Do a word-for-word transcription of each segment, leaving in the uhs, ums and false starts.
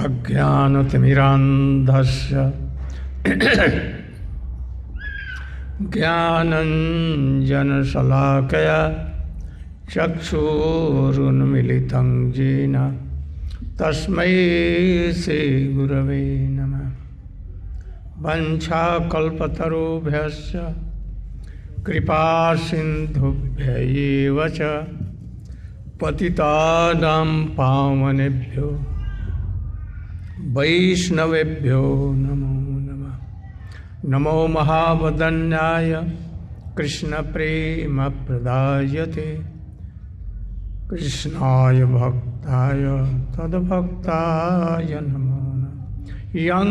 अज्ञानतिमिरान्धस्य ज्ञानञ्जनशलाकया चक्षुरुन्मिलितं येन तस्मै श्रीगुरवे नमः। वञ्चाकल्पतरुभ्यश्च कृपासिन्धुभ्यैव च पतितानां पावनेभ्यो वैष्णवेभ्यो नमो नमः। नमो महावदन्याय कृष्णप्रेमप्रदायते कृष्णाय भक्ताय तद्भक्ताय नमो नमः। यं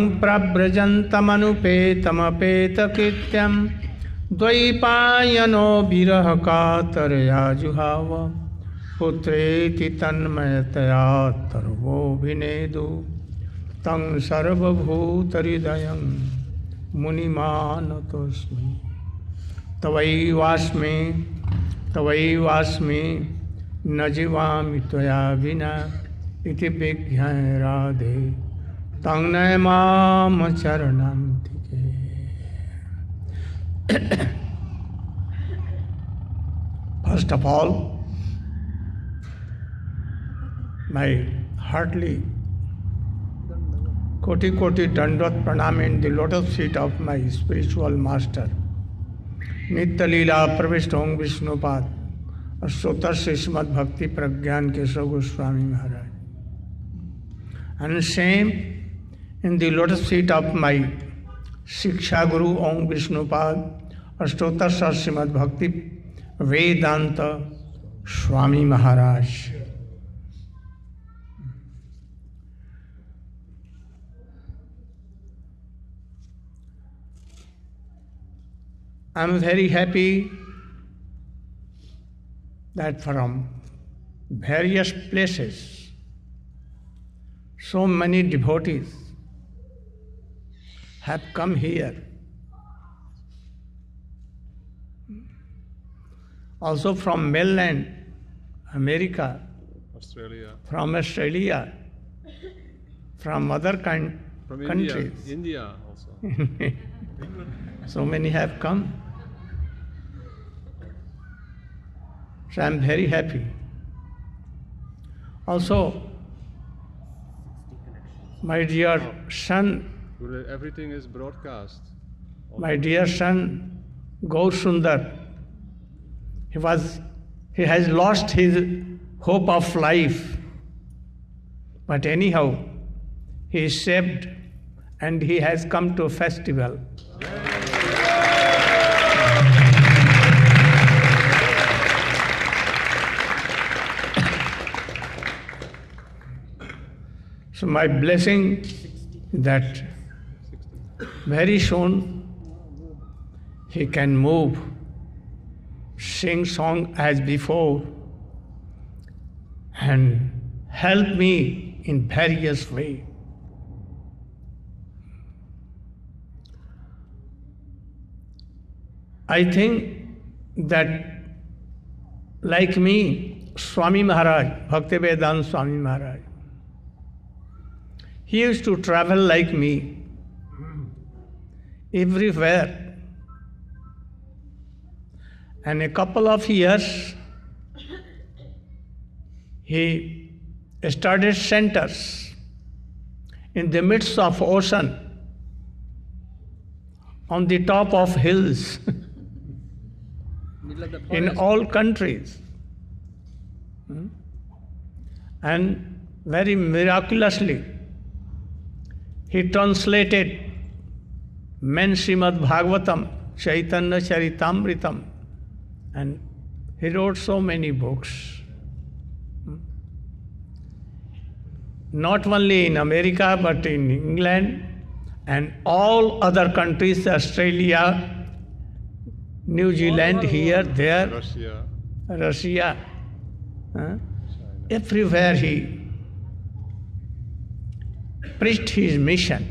प्रव्रजन्तमनुपेतमपेतकृत्यं द्वैपायनो विरहकातरया जुहाव पुत्रेति तन्मयतया तर्वोऽभिनेदु तं सर्वभूतहृदयं मुनिमानतोऽस्मि। तवैवास्मि तवैवास्मि न जीवामि त्वया विना इति विज्ञाय राधे तं नमाम चरणान्तिके। First of all, my heartily koti koti dandvat pranam in the lotus feet of my spiritual master, Nitya Leela Pravishta Om Vishnupad, Ashtotar Srimad Bhakti Pragyan Keshav Goswami Maharaj. And same in the lotus feet of my Shiksha Guru Om Vishnupad, Ashtotar Srimad Bhakti Vedanta Swami Maharaj. I am very happy that from various places so many devotees have come here. Also from mainland America, Australia, from Australia, from other kind, from countries. India, India also. So many have come. So I am very happy. Also, my dear son, everything is broadcast. my dear son, Gaur Sundar, he was, he has lost his hope of life. But anyhow, he is saved and he has come to a festival. So my blessing that very soon he can move, sing song as before, and help me in various ways. I think that like me, Swami Maharaj, Bhaktivedanta Swami Maharaj, he used to travel like me, everywhere. And a couple of years, he started centers in the midst of ocean, on the top of hills, in all countries. And very miraculously, he translated men Srimad Bhagavatam, Chaitanya Charitamritam, and he wrote so many books. Not only in America, but in England and all other countries, Australia, New Zealand, here, there, Russia, Russia, huh? Everywhere he preached his mission.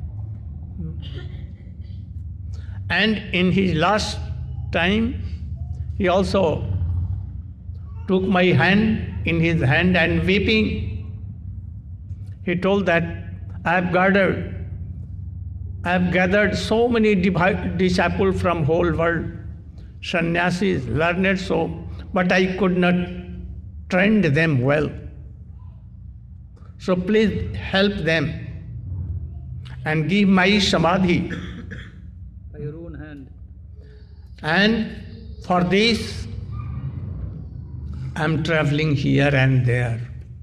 And in his last time, he also took my hand in his hand and weeping, he told that I have gathered, I have gathered so many disciples from whole world, sannyasis, learned so, but I could not train them well. So please help them and give my samadhi. By your own hand. And for this, I am traveling here and there.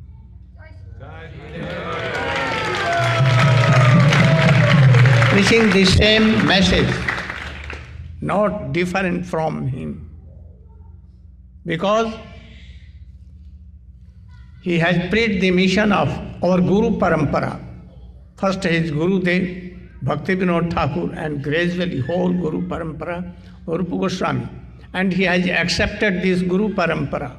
Preaching the same message, not different from him. Because he has preached the mission of our Guru Parampara. First his Gurudev, Bhakti Vinod Thakur, and gradually whole Guru Parampara, Rupa Goswami. And he has accepted this Guru Parampara.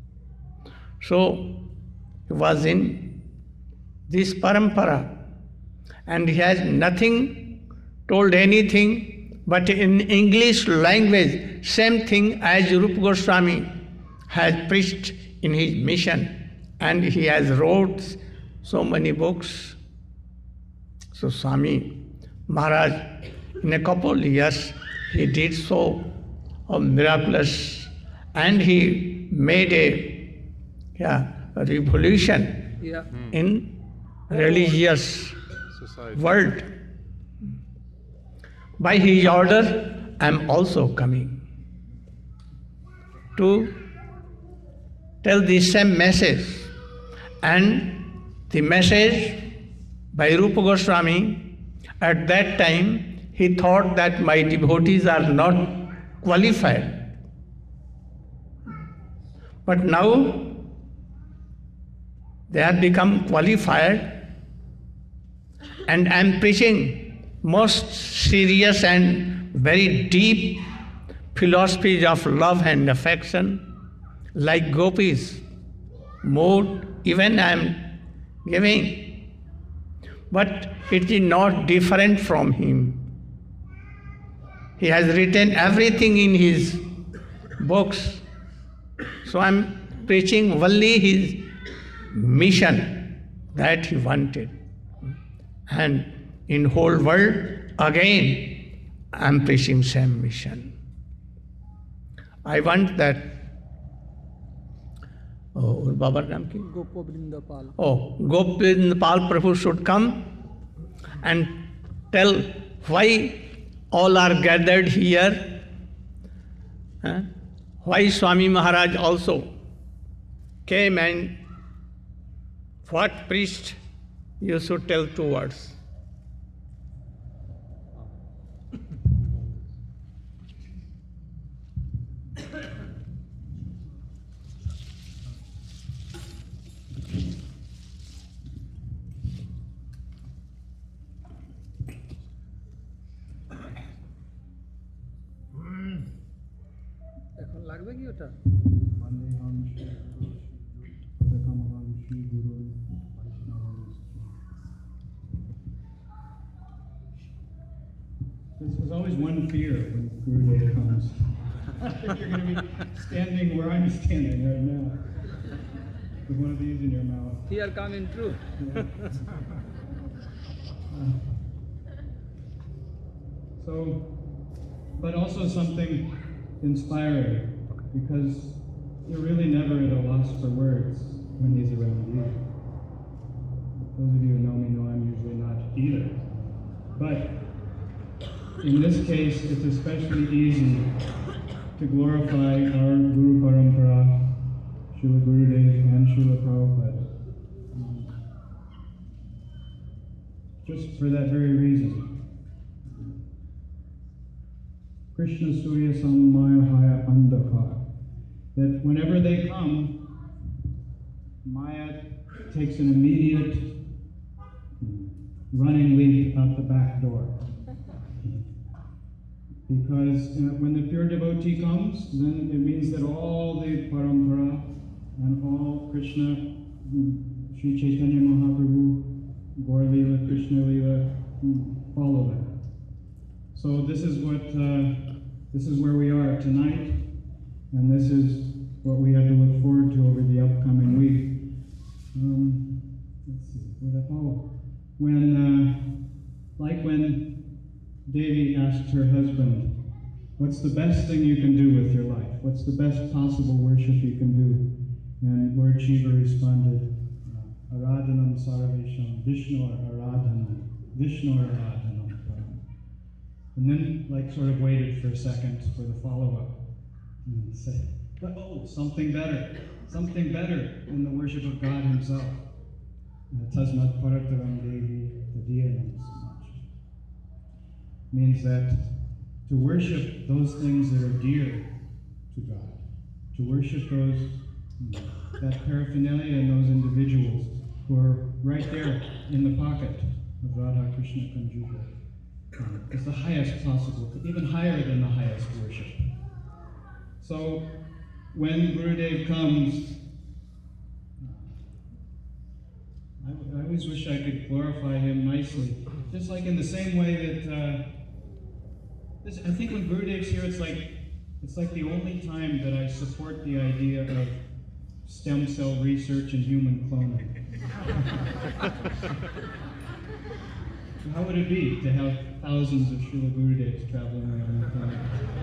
So he was in this Parampara and he has nothing told anything, but in English language, same thing as Rupa Goswami has preached in his mission. And he has wrote so many books. So Swami Maharaj, in a couple of years, he did so uh, miraculous, and he made a, yeah, a revolution yeah. in religious Society. world. By his order, I am also coming to tell the same message. And the message by Rupa Goswami, at that time, he thought that my devotees are not qualified. But now, they have become qualified, and I am preaching most serious and very deep philosophies of love and affection, like gopis, mood, even I am giving. But it is not different from him. He has written everything in his books. So I am preaching only his mission that he wanted. And in whole world, again, I am preaching same mission. I want that. Oh, Babar Naam ki? Gopavrinda Oh, Gopavrinda Prabhu should come and tell why all are gathered here. Huh? Why Swami Maharaj also came and what preached, you should tell two words. এখন লাগবে কি ওটা? This was always one fear when Gurudev comes. If you're going to be standing where I'm standing right now, with one of these in your mouth. Fear coming true. uh, so, but also something inspiring, because you're really never at a loss for words when he's around you. Those of you who know me know I'm usually not either. But in this case, it's especially easy to glorify our Guru Parampara, Srila Gurudev and Srila Prabhupada. Um, just for that very reason. Krishna Surya Sammaya Haya Andhakar. That whenever they come, Maya takes an immediate running leap out the back door. Because uh, when the pure devotee comes, then it means that all the parampara and all Krishna, Sri Chaitanya Mahaprabhu, Gaur Leela, Krishna Leela, follow that. So this is what uh, this is where we are tonight, and this is what we have to look forward to over the upcoming week. Um, let's see. What, oh, when, uh, like when Devi asked her husband, what's the best thing you can do with your life? What's the best possible worship you can do? And Lord Shiva responded, Aradhanam Sarvesham, Vishnu Aradhanam, Vishnu Aradhanam. And then, like, sort of waited for a second for the follow-up. And said, oh, something better, something better in the worship of God Himself. Tasmat Parataram Devi Tadiyanam Samach. Means that to worship those things that are dear to God, to worship those, that paraphernalia and those individuals who are right there in the pocket of Radha Krishna Kanjuga, um, is the highest possible, even higher than the highest worship. So when Gurudev comes, I, I always wish I could glorify him nicely, just like in the same way that uh, this, I think when Gurudev's here, it's like it's like the only time that I support the idea of stem cell research and human cloning. How would it be to have thousands of Srila Gurudevs traveling around the planet?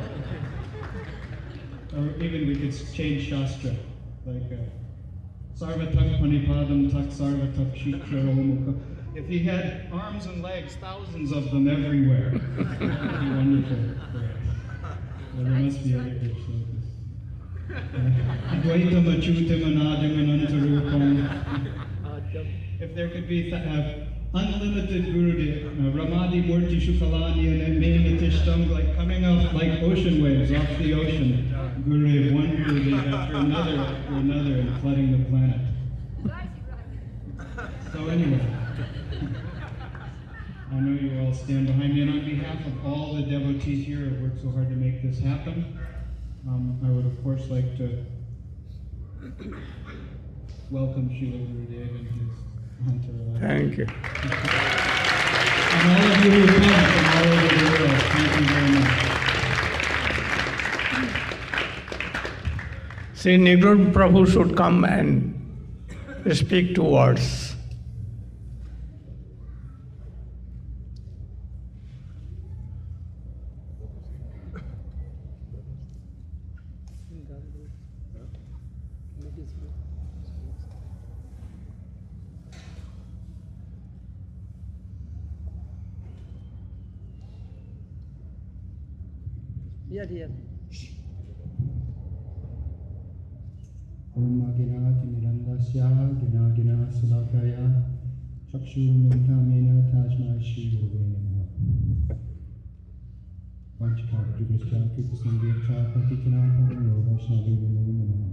Or even we could change Shastra, like uh, Sarvatak Panipadam Tak Sarvatak Shikshara. If he had arms and legs, thousands of them everywhere, that would be wonderful. Well, there must be other good shlokas. Advaitam Achyutam Anadam Anantarupam. If there could be th- uh, unlimited Gurudev, uh, Ramadi Murti Shukalani and Mehnatishtam, like coming out like ocean waves off the ocean. Gurudev, one Gurudev after another after another, and flooding the planet. So anyway, I know you all stand behind me, and on behalf of all the devotees here who worked so hard to make this happen, um, I would of course like to welcome Srila Gurudev and his entourage. Thank you. And all of you who come from all over the world, thank you very much. Sri Nigrud Prabhu should come and speak two words. Yeah, dear. Om Aginati Mirandasya Gina Gina Sulakaya Chakshu Muntamena Tajma Shiva Venama Vanchikara Jugastya Kripasandircha Patikana Parano Vaishnavi Namo.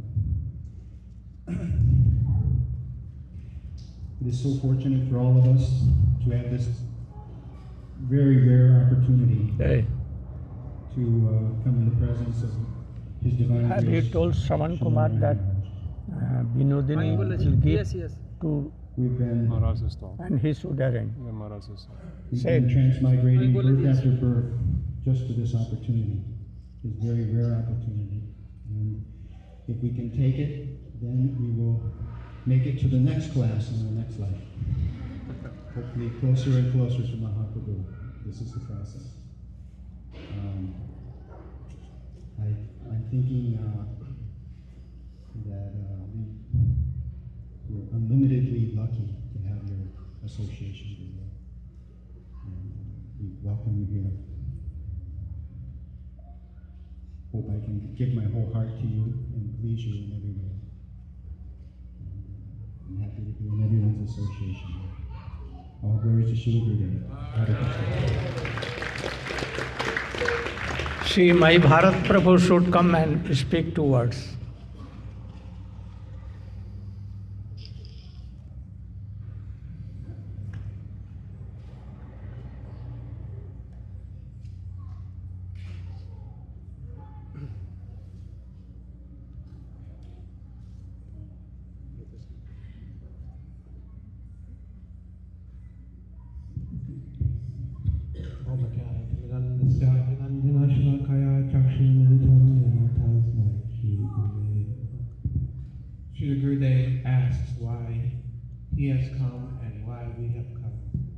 It is so fortunate for all of us to have this very rare opportunity Hey. to uh, come in the presence of His Divine Have you Grace. told Shravan Kumar that uh, Binodini will give Yes, yes. to, We've been, Maharaj's talk. and he should arrange? Yeah, Maharaj's. we've Say been it. transmigrating Well, birth yes. after birth just for this opportunity, this very rare opportunity. And if we can take it, then we will make it to the next class in our next life. Hopefully closer and closer to Mahaprabhu. This is the process. Um, I, I'm thinking uh, that uh, we, we're unlimitedly lucky to have your association with you. And uh, we welcome you here. Hope I can give my whole heart to you and please you in every way. And, uh, I'm happy to be in everyone's association. All glory to Srila Gurudev. Hare Krishna. Sri Mai Bharat Prabhu should come and speak two words. Srila Gurudev asks why he has come and why we have come.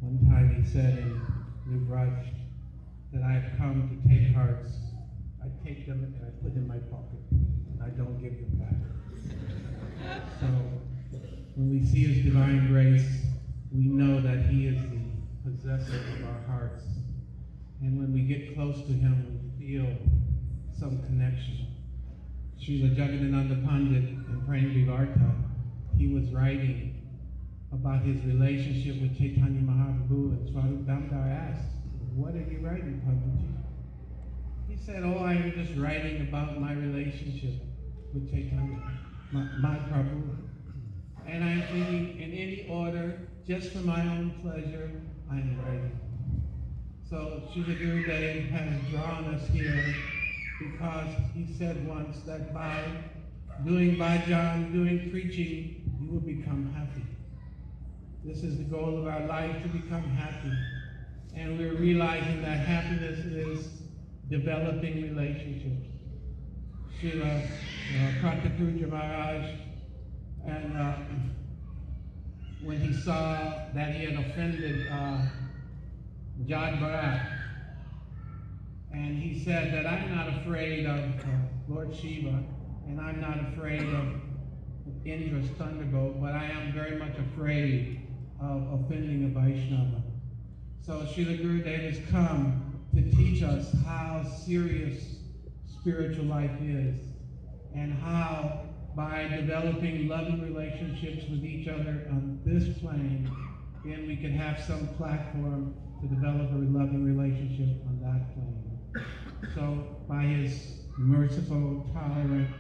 One time he said in New Brush that I have come to take hearts. I take them and I put them in my pocket, and I don't give them back. So when we see his divine grace, we know that he is the possessor of our hearts. And when we get close to him, we feel some connection. Srila Jagadananda Pandit in Prem Vivarta, he was writing about his relationship with Chaitanya Mahaprabhu, and Swarup Damodar asked, "What are you writing, Panditji?" He said, "Oh, I am just writing about my relationship with Chaitanya, my, my Prabhu. And I'm thinking in any order, just for my own pleasure, I am writing." So Srila Gurudev has drawn us here because he said once that by doing bhajan, doing preaching, you will become happy. This is the goal of our life, to become happy. And we're realizing that happiness is developing relationships. Srila uh, Kartapuja Maharaj, and uh, when he saw that he had offended uh, Jad Bharat, and he said that I'm not afraid of uh, Lord Shiva, and I'm not afraid of Indra's thunderbolt, but I am very much afraid of offending a Vaishnava. So Srila Gurudev has come to teach us how serious spiritual life is, and how by developing loving relationships with each other on this plane, then we can have some platform to develop a loving relationship on that plane. So by his merciful, tolerant,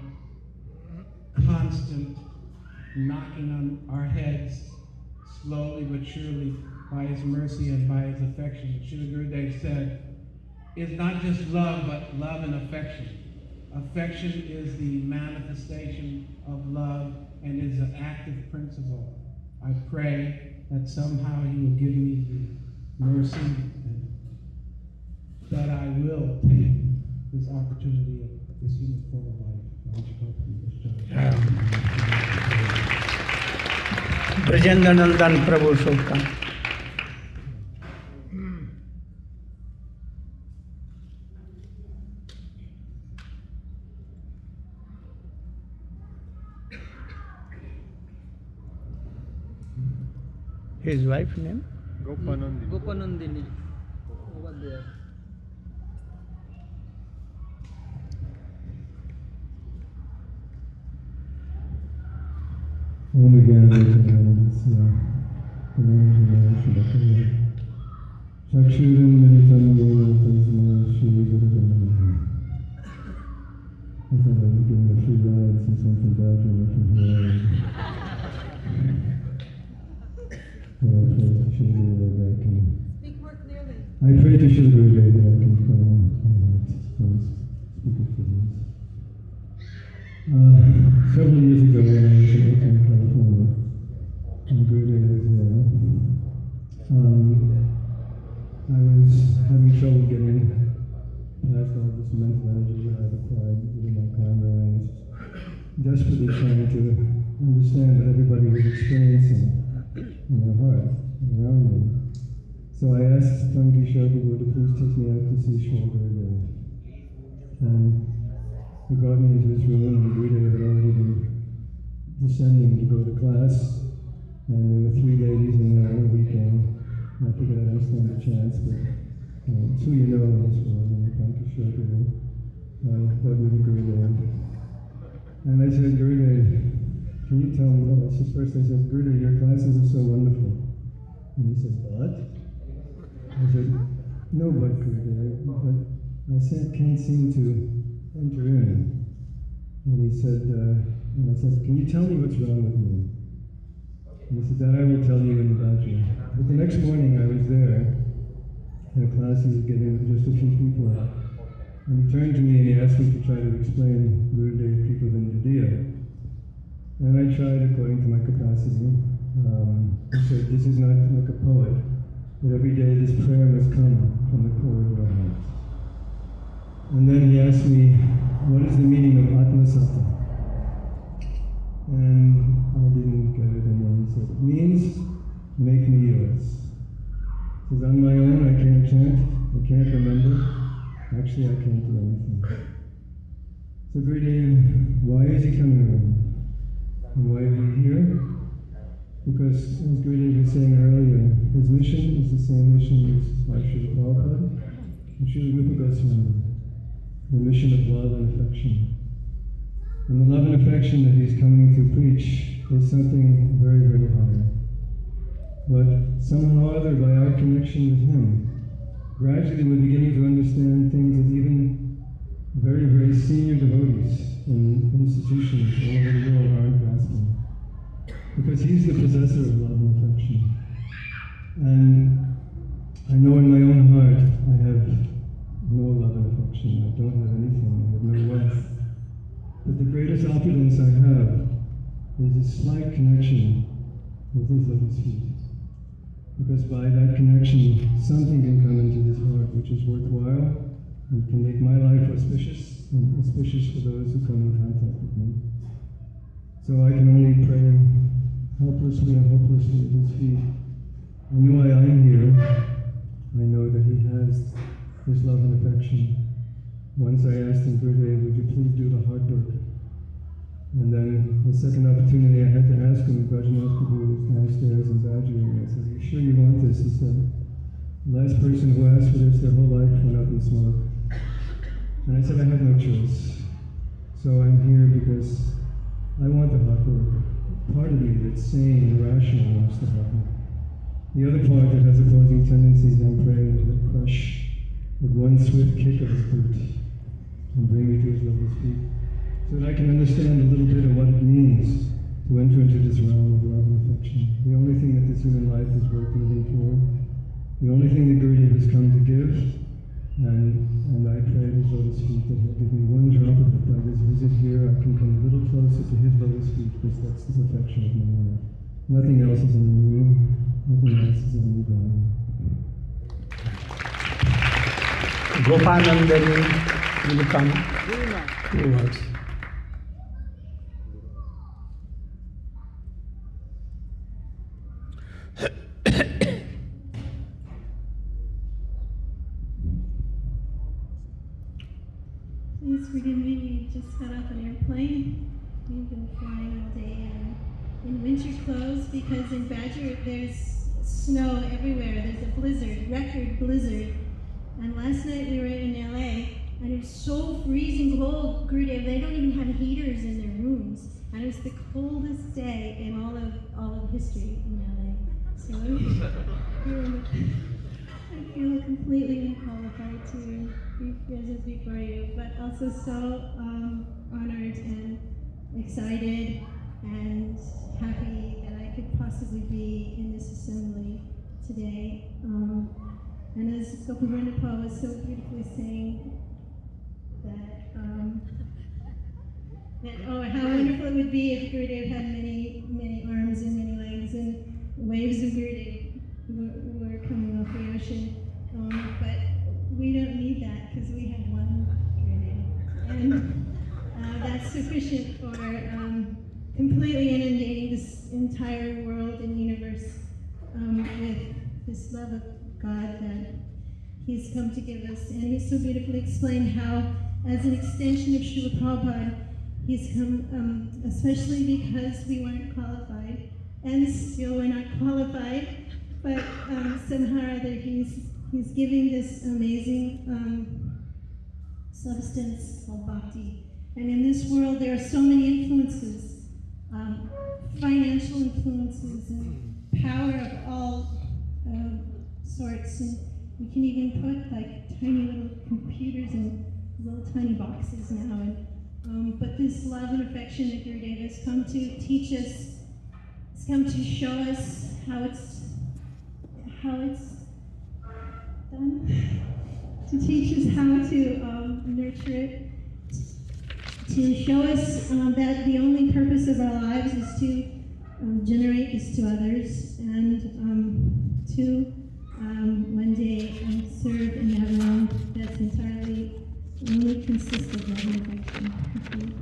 constant knocking on our heads, slowly but surely, by his mercy and by his affection, Srila Gurudev said, it's not just love, but love and affection. Affection is the manifestation of love and is an active principle. I pray that somehow he will give me the mercy and that I will take this opportunity of this human form of life. Brajendra Nandan Prabhu Shubhkam. His wife's name? Gopanandini. Gopanandini. Over there. Om Jnana Chakshuram Militam Yena Tasmai Shri Guru Namaha. I thought I was giving a free ride since I'm from Belgium from here. But I pray to Shri Guru that I can. Speak more clearly. I pray to Shri Guru that I can um, speak it for this. Uh, several years ago, when I was in California, and Gurudev was there, um, I was having trouble getting past all this mental energy that I'd acquired with my karma, and I was desperately trying to understand what everybody was experiencing in their heart around me. So I asked Tanki Shoguru to please take me out to see Shri Gurudev. And he brought me into his room, and Gurudev had already been descending to go to class, and there were three ladies in there on the weekend. I figured I'd stand a chance, but you know, it's who you know in this world, and thank you, Shoguru. I got with Gurudev. And I said, Gurudev, can you tell me, oh, I said, first I said, Gurudev, your classes are so wonderful. And he said, what? I said, no, but Gurudev, but I said, can't seem to enter in. And he said, uh, and I said, can you tell me what's wrong with me? And he said, that I will tell you in the Bhajan. But the next morning I was there, in a class he was giving with just a few people. And he turned to me and he asked me to try to explain Gurudev Kripa Vindhya. And I tried according to my capacity. Um, he said, this is not like a poet, but every day this prayer must come from the core of your heart. And then he asked me, what is the meaning of Atma Sattva? And I didn't get it, and then he said, it means, make me yours. Says, on my own, I can't chant, I can't remember. Actually, I can't do anything. So Gurudev, why is he coming around? And why are we here? Because, as Gurudev was saying earlier, his mission is the same mission as Srila Prabhupada and Srila Rupa Goswami, the mission of love and affection. And the love and affection that he's coming to preach is something very, very high. But somehow or other, by our connection with him, gradually we're beginning to understand things that even very, very senior devotees in institutions all over the world aren't grasping. Because he's the possessor of love and affection. And I know in my own heart I have no love and affection. I don't have anything. I have no wealth. But the greatest opulence I have is a slight connection with his lotus feet. Because by that connection, something can come into this heart which is worthwhile and can make my life auspicious and auspicious for those who come in contact with me. So I can only pray helplessly and hopelessly at his feet. And why I'm here, I know that he has his love and affection. Once I asked him, Gurudev, would you please do the heart work? And then the second opportunity I had to ask him, Bhajanath Prabhu was downstairs in Badger, and I said, are you sure you want this? He said, the last person who asked for this, their whole life went up in smoke. And I said, I have no choice. So I'm here because I want the heart work. Part of me that's sane and rational wants the heart work. The other part that has opposing tendencies, I'm praying to crush with one swift kick of his boot and bring me to his lotus feet, so that I can understand a little bit of what it means to enter into this realm of love and affection. The only thing that this human life is worth living for, the only thing that Gurudev has come to give, and, and I pray at his lotus feet that he'll give me one drop of it. By this visit here, I can come a little closer to his lotus feet, because that's the perfection of my life. Nothing else is in the room, nothing else is in the body. Gopanandani will come two words. Please forgive me, we just got off an airplane. We've been flying all day and in winter clothes because in Badger there's snow everywhere. There's a blizzard, record blizzard. And last night we were in L A and it was so freezing cold, Gurudev, they don't even have heaters in their rooms. And it was the coldest day in all of all of history in L A. So I feel completely unqualified to be present before you, but also so um, honored and excited and happy that I could possibly be in this assembly today. Um, and as Gopavrinda was so beautifully saying, that, um, that, oh, how wonderful it would be if Gurudev had many, many arms and many legs and waves of Gurudev were, were coming off the ocean. Um, but we don't need that because we have one Gurudev. And uh, that's sufficient for um, completely inundating this entire world and universe um, with this love of God that He's come to give us. And He so beautifully explained how, as an extension of Srila Prabhupada, He's come, um, especially because we weren't qualified, and still we're not qualified, but um, somehow or other He's, he's giving this amazing um, substance called bhakti. And in this world, there are so many influences, um, financial influences and power of all uh, sorts. And we can even put like tiny little computers in little tiny boxes now. And, um, but this love and affection that Gurudev has come to teach us, has come to show us how it's, how it's done, to teach us how to um, nurture it, to show us um, that the only purpose of our lives is to um, generate this to others and um, to um, one day um, serve in that realm that's entirely only consists of love and affection. Thank you.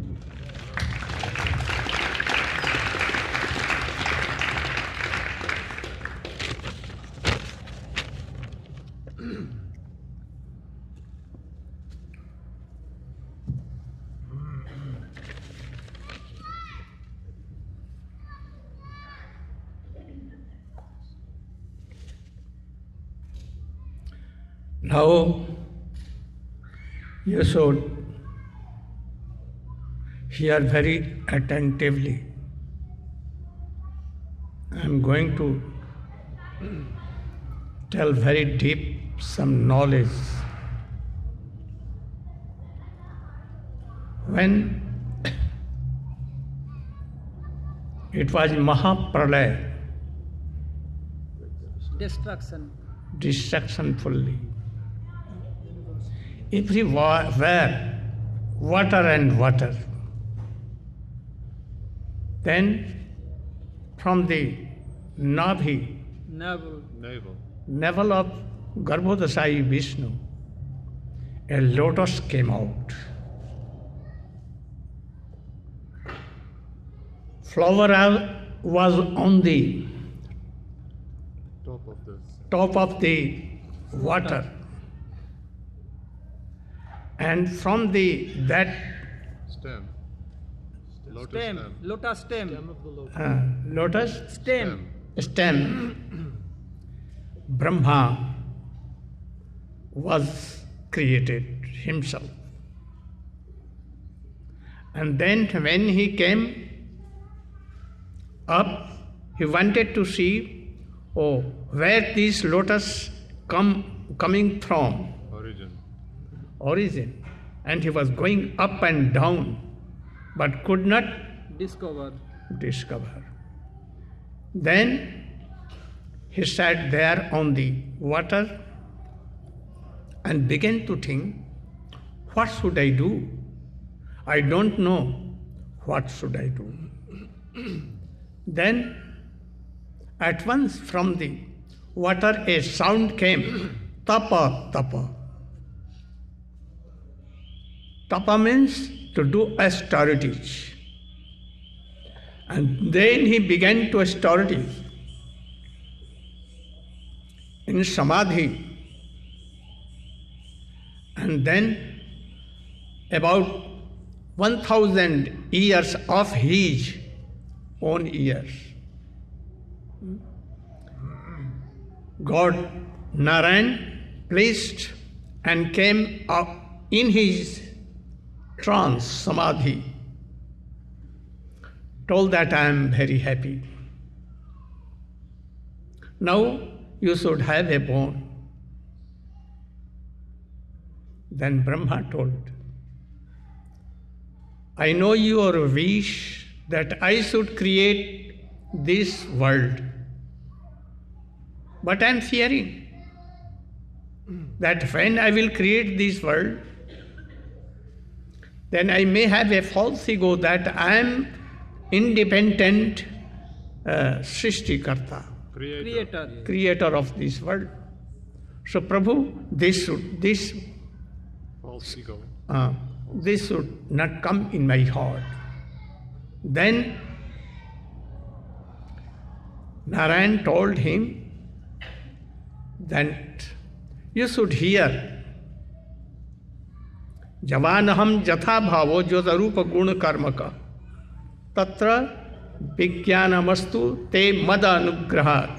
Now you should hear very attentively. I am going to tell very deep some knowledge. When it was Mahapralaya, Destruction. destruction fully. Everywhere, water and water. Then from the Nabhi, Navel. Navel. navel of Garbhodasai Vishnu, a lotus came out. Flower was on the Top of the top of the water, and from the that stem. Lotus Stem. stem. Lotus stem. uh, lotus Stem. stem, Brahma was created himself. And then when he came up, he wanted to see, oh, where these lotus come coming from, Origin. origin. And he was going up and down, but could not Discover. discover. Then he sat there on the water and began to think, what should I do? I don't know what should I do. Then at once from the water a sound came, tapa, tapa. Tapa means to do austerities. And then he began to austerities in samadhi. And then about one thousand years of his own years, God Narayan placed and came up in his trance, samadhi, told that I am very happy. Now you should have a bone. Then Brahma told, I know your wish that I should create this world, but I am fearing that when I will create this world, then I may have a false ego that I am independent uh, Srishtikarta, Creator. Creator. creator of this world. So Prabhu, this should, this, False ego. uh, this should not come in my heart. Then Narayan told him that you should hear Javanaham jatha bhavo jyotarupa guna karmaka tatra vijnanamastu te mada anugrahat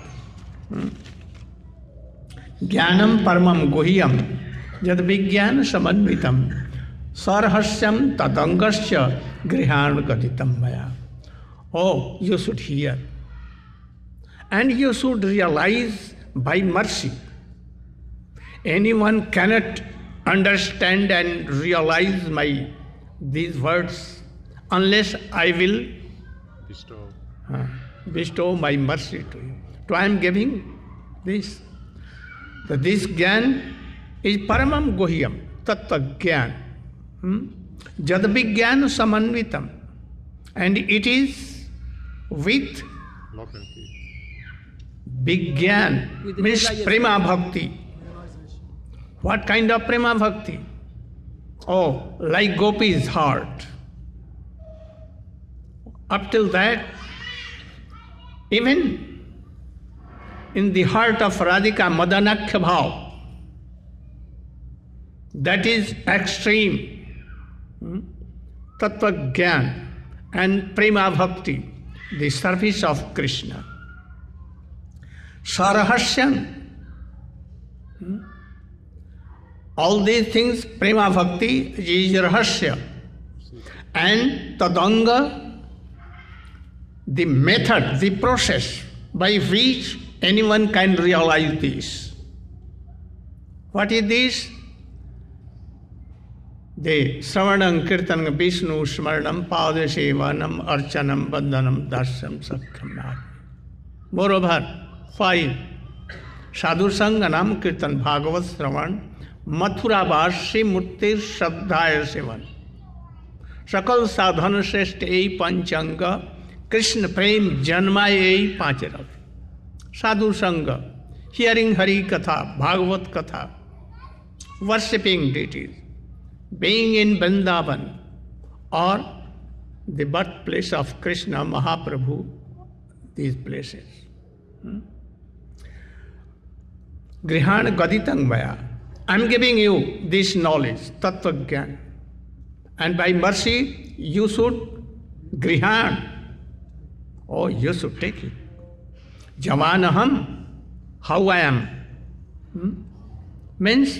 jnanam paramam guhyam jad vijnana samanvitam sarhasyam tadangasya grihan gaditam maya. Oh, you should hear. And you should realize by mercy. Anyone cannot understand and realize my these words unless I will Bestow. uh, bestow my mercy to you. So I am giving this. So this Gyan is Paramam Guhyam, Tattva Gyan. Hmm? Jad Vijnana Samanvitam. And it is with Lock and key. Vijnan, With means realization. Prema Bhakti. What kind of Prema Bhakti? Oh, like Gopi's heart. Up till that, even in the heart of Radhika, Madanakhya Bhav, that is extreme. Hmm? Tattva Gyan and Prema Bhakti, the service of Krishna. Sarahasyan. Hmm? All these things, prema bhakti is rahasya. And tadanga, the method, the process by which anyone can realize this. What is this? The Sravanam, Kirtanam, Vishnu, Smaranam, Padasevanam, Archanam, Bandhanam, Dasyam, Sakyam. Moreover, five. Sadhu Sangha, Nam, Kirtan, Bhagavat, Sravan, Mathura Vashi, Murtir, Shraddhaya, Sevan. Sakal Sadhana Shrestha Ei Panchanga, Krishna Prem Janma Ei Pancharav. Sadhu Sangha, hearing Hari Katha, Bhagavat Katha, worshipping deities, being in Vrindavan or the birthplace of Krishna Mahaprabhu, these places. Hmm? Grihan Gaditang Vaya. I am giving you this knowledge, Tattva Gyan. And by mercy, you should Grihan. Oh, you should take it. Javanaham, how I am. Hmm? Means,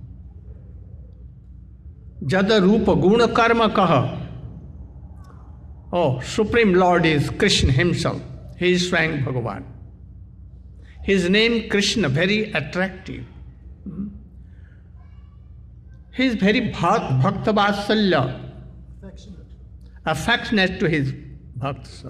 Jada Rupa Guna Karma Kaha. Oh, Supreme Lord is Krishna himself. He is Swayam Bhagavan. His name Krishna, very attractive. Hmm? He is very bhakta vasalya, affectionate. affectionate to his bhakts.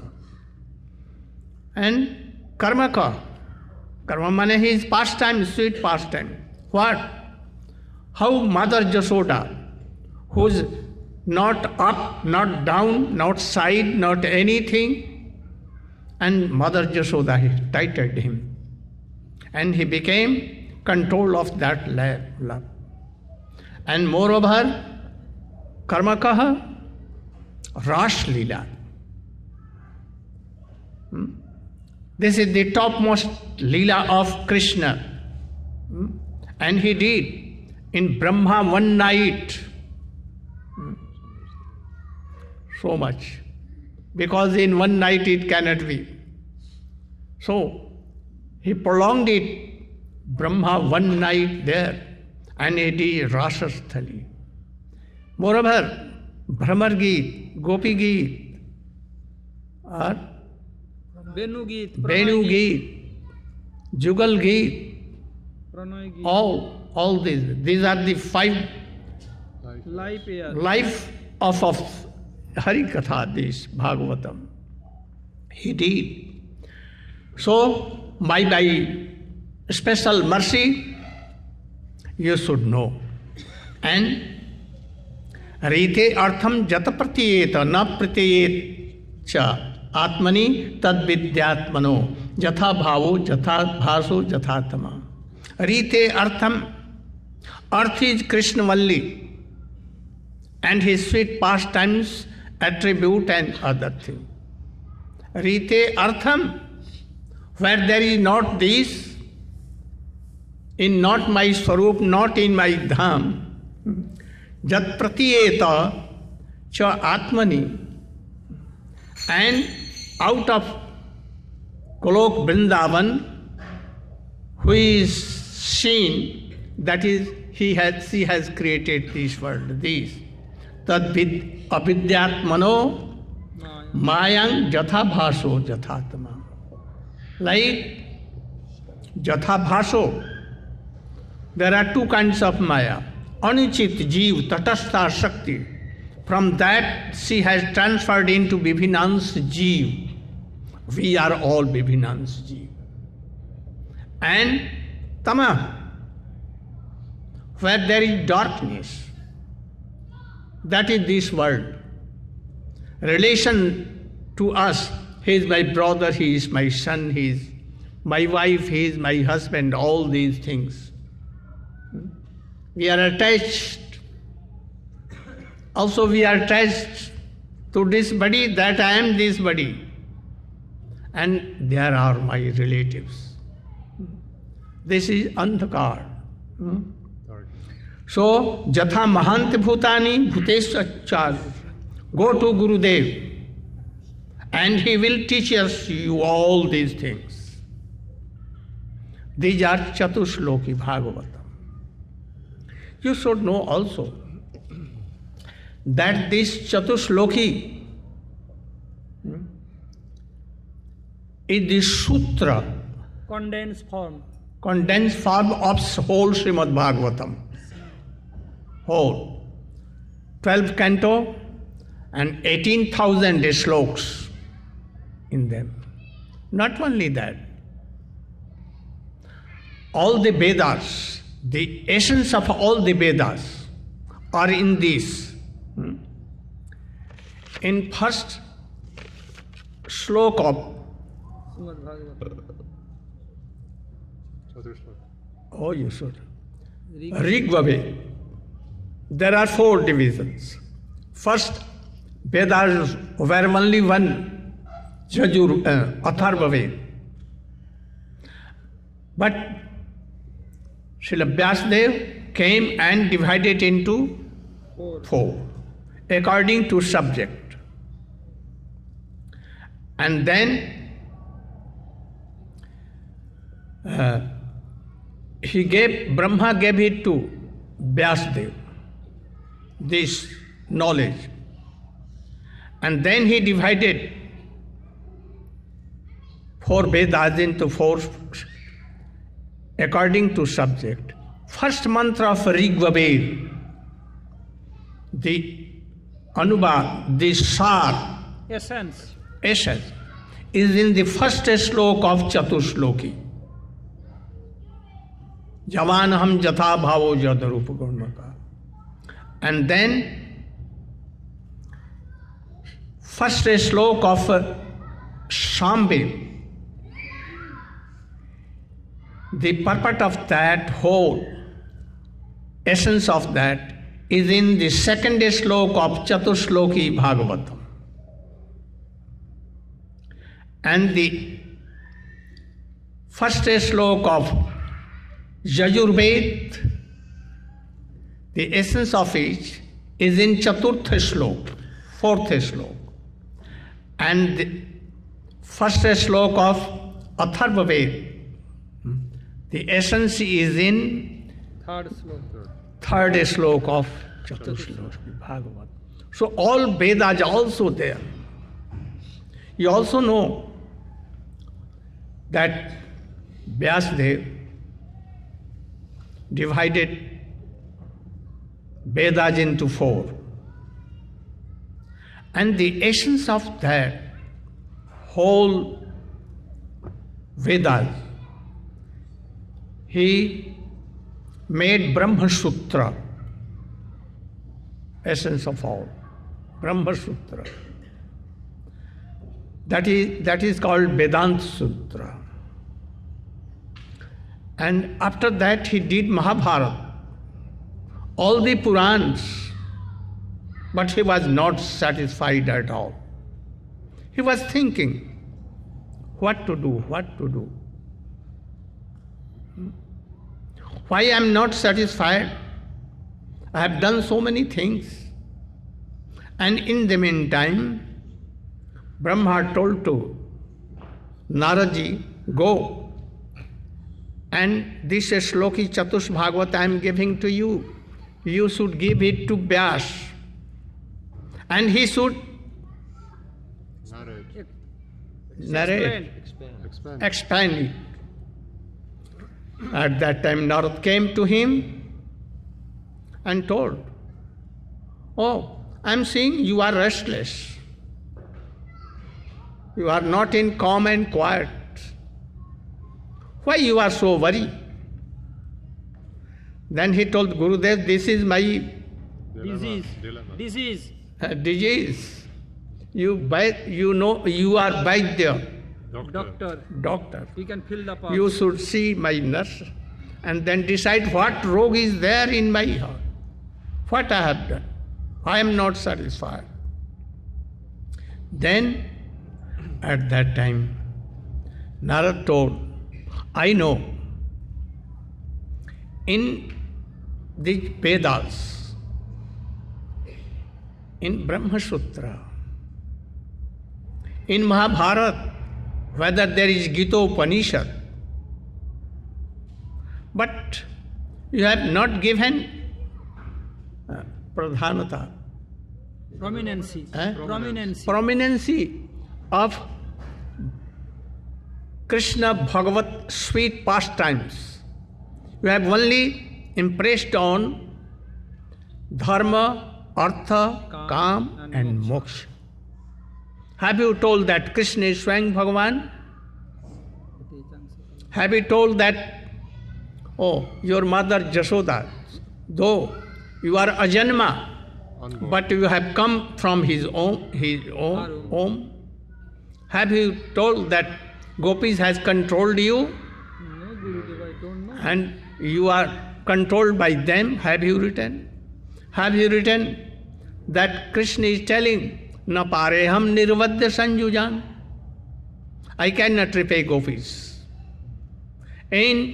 And karma ka, karma mane his pastime, sweet pastime. What? How Mother Jasoda, who is not up, not down, not side, not anything, and Mother Jasoda he tightened him, and he became control of that love. And moreover, karma kaha, Rash Leela. Hmm? This is the topmost Leela of Krishna. Hmm? And he did in Brahma one night. Hmm? So much. Because in one night it cannot be. So, he prolonged it, Brahma one night there. And he did Rasasthali. Moreover, Brahmar Geet, Gopi Geet, or Venu Geet, Venu Geet, Jugal Geet, Pranoy Geet, all, all these. These are the five life, yeah. life of, of Hari Katha, this Bhagavatam. He did. So, by by special mercy, you should know. And Rite artham jata pratiyeta na pratiyet cha atmani tad vidyatmano jatha bhavo jatha bhaso jathatama. Rite artham, earth is Krishna Valli and his sweet pastimes, attribute and other thing. Rite artham, where there is not this, in not my swarup, not in my dham, jat pratiyeta cha atmani, and out of Golok Vrindavan, who is seen, that is, he has, she has created this world, this. Tad vid avidyatmano mayang jatha bhaso jathatma. Like jatha bhaso, there are two kinds of Maya. Anichit Jeev, Tatastha Shakti. From that she has transferred into Vibhinans Jeev. We are all Vibhinans Jeev. And Tama, where there is darkness. That is this world. Relation to us, he is my brother, he is my son, he is my wife, he is my husband, all these things. We are attached. Also we are attached to this body, that I am this body. And there are my relatives. This is Andhakar. Hmm? So, Jatha Mahant Bhutani Bhuteshachar. Go to Gurudev and he will teach us you all these things. These are Chatushloki Bhagavatam. you should know also that this Chatushloki hmm, is the sutra, Condensed form. condensed form of whole Srimad Bhagavatam. Whole. twelve canto and eighteen thousand slokas in them. Not only that, all the Vedas, the essence of all the Vedas are in this. Hmm? In first slok of Srimad Bhagavatam. Chaturshloka. Oh, you should. Rig- Rigvave. There are four divisions. First, Vedas were only one, Jajur, uh, Atharvaved. But Srila Vyasadeva came and divided into Four. four, according to subject. And then uh, he gave, Brahma gave it to Vyasadeva, this knowledge. And then he divided four Vedas into four according to subject. First mantra of Rigvaved, the Anubhav, the Sar, Essence. essence, is in the first slok of Chatushloki. Javanaham jatha bhavo jadarupa gurnaka. And then first slok of Shambhav. The purport of that whole, essence of that, is in the second slok of Chatushloki Bhagavatam. And the first slok of Yajurved, the essence of each, is in Chaturtha slok, fourth slok. And the first slok of Atharvaved, the essence is in Third slok. third slok of Chatushloki Bhagavatam. So all Vedas are also there. You also know that Vyasadeva divided Vedas into four. And the essence of that whole Vedas, he made Brahma Sutra, essence of all. Brahma Sutra. That is, that is called Vedanta Sutra. And after that he did Mahabharata, all the Purans, but he was not satisfied at all. He was thinking, what to do, what to do. Why I am not satisfied? I have done so many things. And in the meantime, Brahma told to Naraji, go. And this Shloki Chatush Bhagavata I am giving to you. You should give it to Vyas. And he should Narrate. narrate, Explain. Expand. expand it. At that time, Narad came to him and told, oh, I am seeing you are restless. You are not in calm and quiet. Why you are so worried? Then he told Gurudev, this is my Dilemma. Disease. Dilemma. Disease. uh, disease. You, Vai- you know, you are Vaidya, Doctor. Doctor. doctor. We can fill the pulse. You should see my nurse and then decide what rogue is there in my heart. What I have done. I am not satisfied. Then, at that time, Narad told, I know, in the Vedas, in Brahma Sutra, in Mahabharata, whether there is Gita Upanishad, but you have not given pradhanata, Prominency. Eh? Prominency. prominency of Krishna Bhagavat sweet pastimes. You have only impressed on dharma, artha, Kam, kam, and and moksha. Have you told that Krishna is Swayam Bhagavan? Have you told that, oh, your mother Jashoda, though you are Ajanma, Unborn. but you have come from his own, his own home? Have you told that Gopis has controlled you No, Gurudev, I don't know. and you are controlled by them? Have you written? Have you written that Krishna is telling, Na pareham nirvadya sanjujan? I cannot repay Gopis. In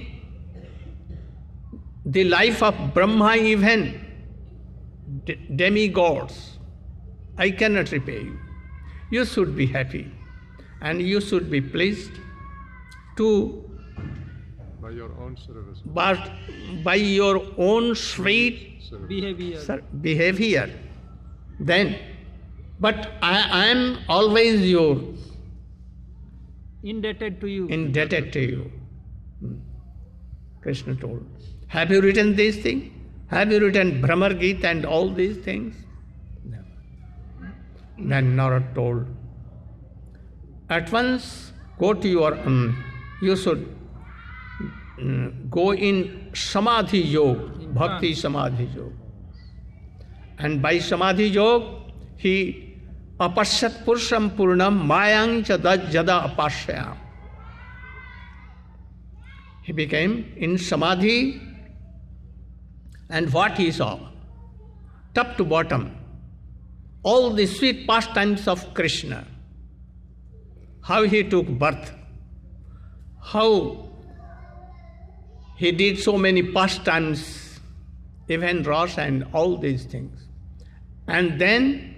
the life of Brahma, even de- demigods, I cannot repay you. You should be happy and you should be pleased to, By your own service. but by your own sweet service. Behavior. sir, behavior. Then, but I, I am always your Indebted to you. indebted to you. Hmm. Krishna told. Have you written these things? Have you written Brahmar Gita and all these things? No. Then Narad told, at once go to your, um, you should um, go in Samadhi Yoga, Bhakti Samadhi Yoga. And by Samadhi Yoga, he apasyat purusham purnam mayang chada jada apashyam. He became in Samadhi, and what he saw, top to bottom, all the sweet pastimes of Krishna, how he took birth, how he did so many pastimes, even Rasa and all these things. And then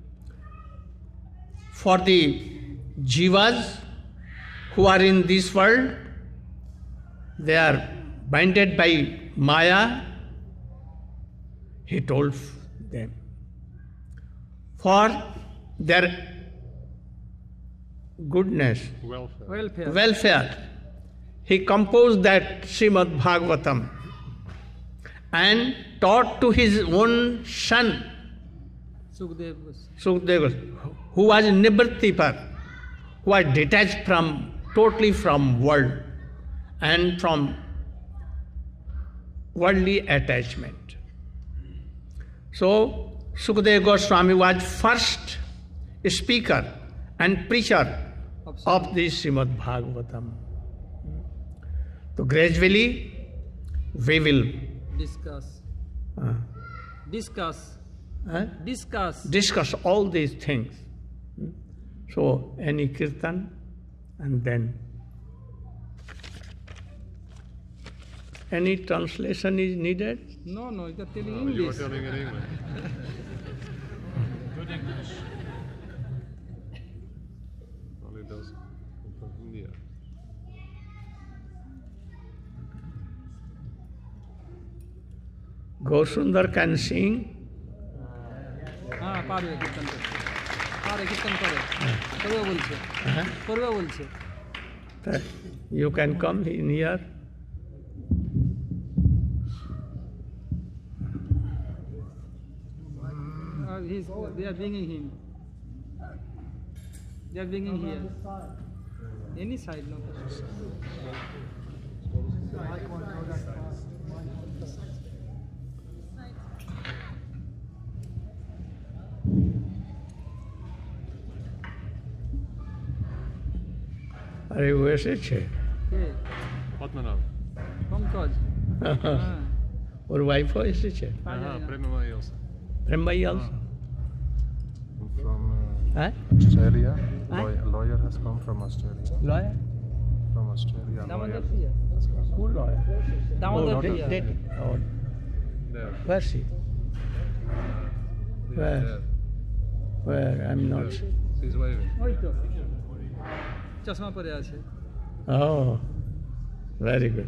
for the jivas who are in this world, they are binded by Maya, he told them. For their goodness, Welfare. Welfare. welfare, he composed that Srimad Bhagavatam and taught to his own son, Sukhdev was. Sukadeva, who was Nivrittipar, who was detached from, totally from world and from worldly attachment. So, Sukadeva Goswami was first speaker and preacher of the Srimad Bhagavatam. So gradually we will Discuss. uh, Discuss. uh, Discuss. discuss all these things. So any kirtan and then any translation is needed. No, no, you are telling Oh, you were English. telling in English. Only those from India. Gaurasundar can sing. হ্যাঁ পারবে কীর্তন করতে পারে কীর্তন করে করবে বলছে Uh-huh. করবে বলছে That you can come in here. Uh, he's, they are bringing him. They are bringing here. Any side, no. અરે એવું હશે છે Okay. Padmanabh. Pankaj. Ah, ઓર વાઇફ હશે છે પાડે Aha, ના. Premamai also. પ્રેમભાઈ also. From uh, Huh? Australia. Huh? Lawyer, lawyer has come from Australia. Lawyer? From Australia. Damodar Lawyer. Priya. Who lawyer? Damodar Oh, Priya. that, that, oh, There. where is she? They are Where? there. Where? I'm not There. sure. She's waving. ওই তো চশমা পরে আছে Oh, very good.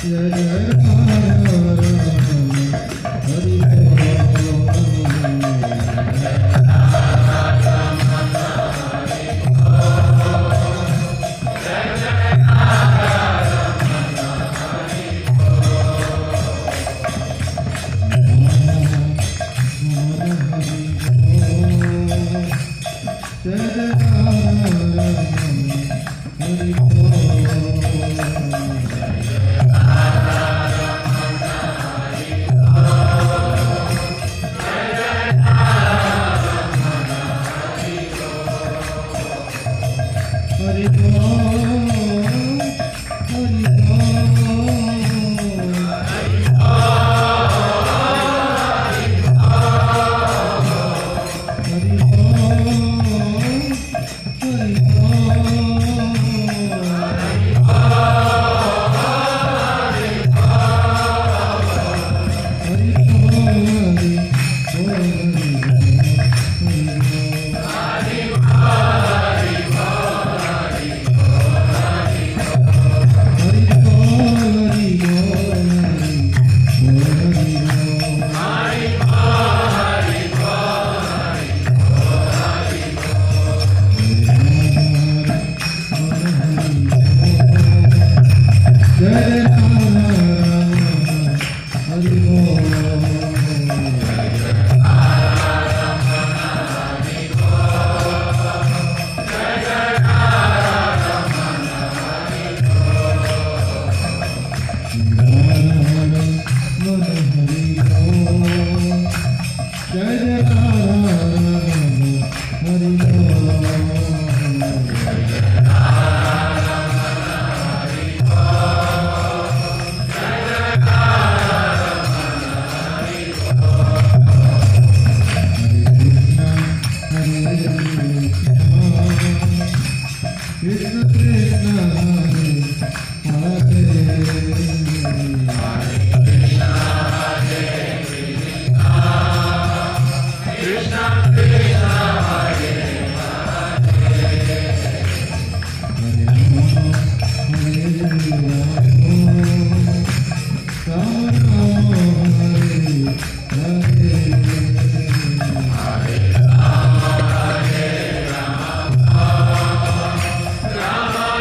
Rama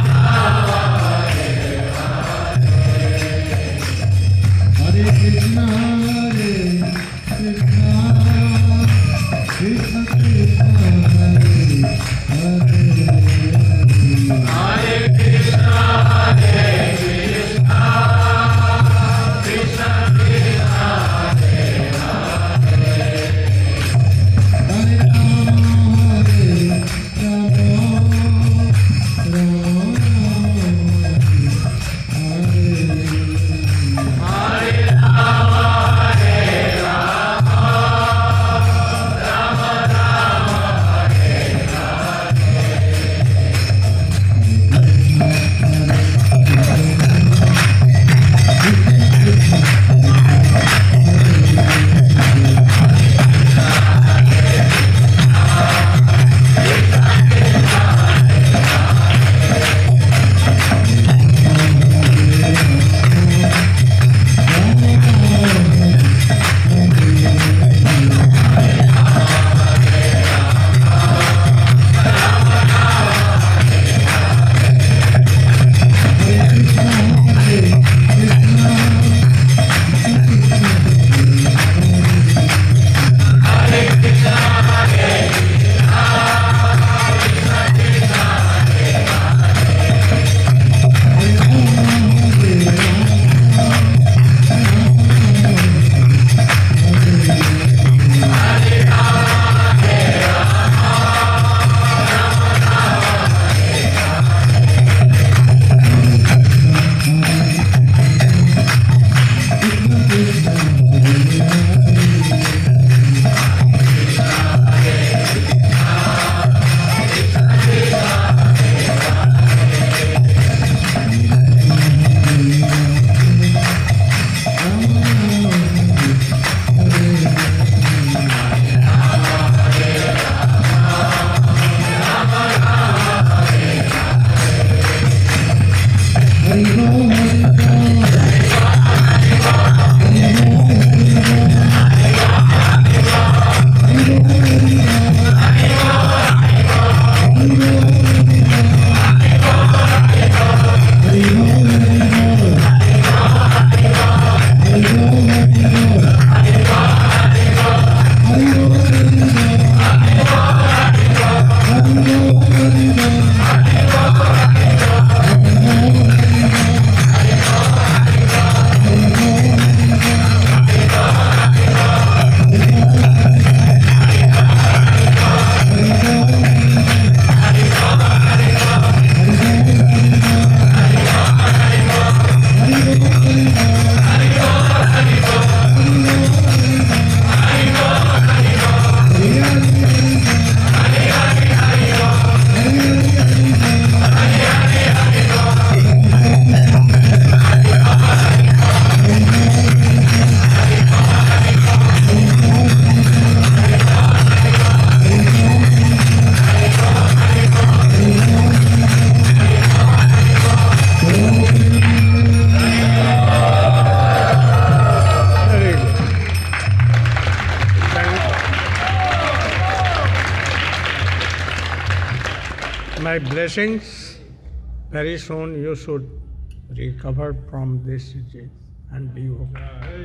My blessings, very soon you should recover from this disease and be okay.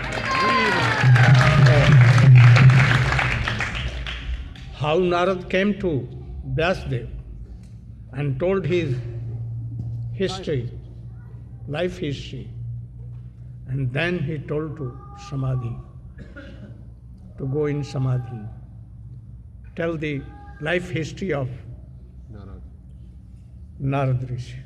How Narad came to Vyasdev and told his history, life history, and then he told to Samadhi, to go in Samadhi, tell the life history of Narad. Narad Rishi.